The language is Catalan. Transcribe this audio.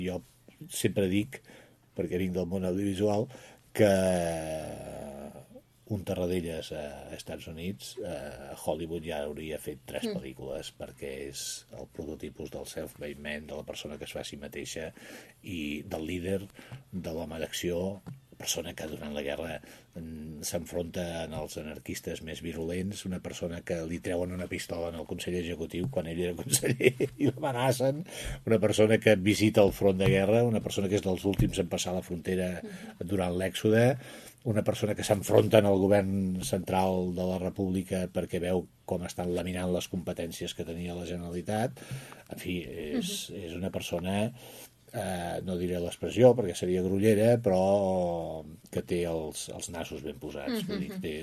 Jo sempre dic, perquè vinc del món audiovisual, que un Tarradellas a Estats Units, a Hollywood ja hauria fet 3 pel·lícules, perquè és el prototipus del self-made man, de la persona que es fa a si mateixa i del líder, de l'home d'acció, persona que durant la guerra s'enfronta als anarquistes més virulents, una persona que li treuen una pistola en el Consell Executiu quan ell era conseller i l'amenacen, una persona que visita el front de guerra, una persona que és dels últims en passar la frontera durant l'èxode, una persona que s'enfronta al govern central de la República perquè veu com estan laminant les competències que tenia la Generalitat. En fi, és una persona, no diré l'expressió perquè seria grollera, però que té els nassos ben posats. Vull dir, té